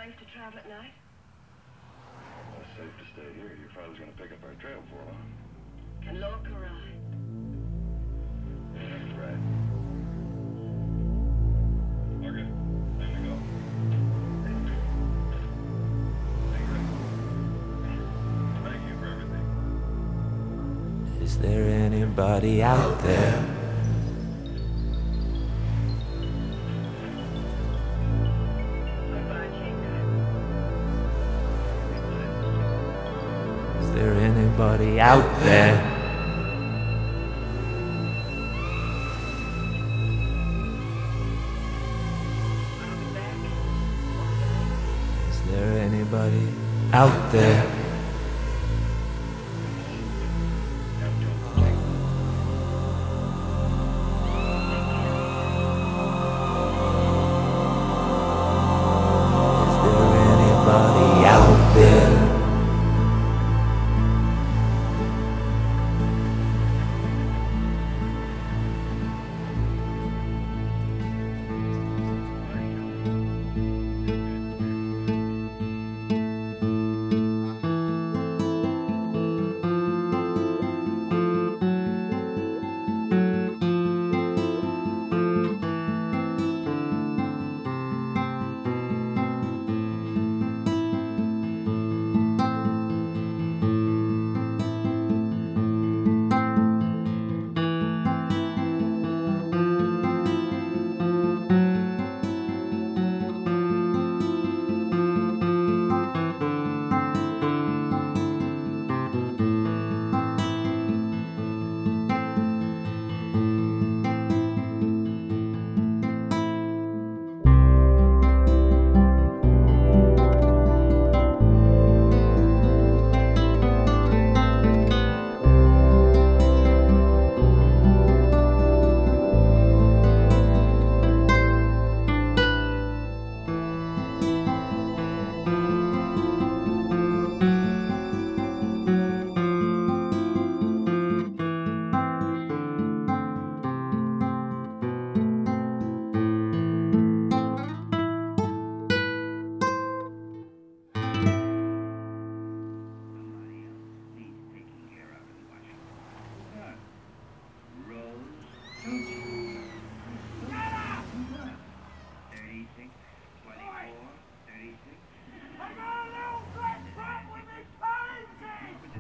to travel at night? Well, it's safe to stay here. Your father's gonna pick up our trail for long. Can Lorca ride? Yeah, that's right. Okay, time to go. Hey, Greg. Thank you for everything. Is there anybody out there? Goodbye, Tinker. Is there anybody out there? I'll be back one day. Is there anybody out there?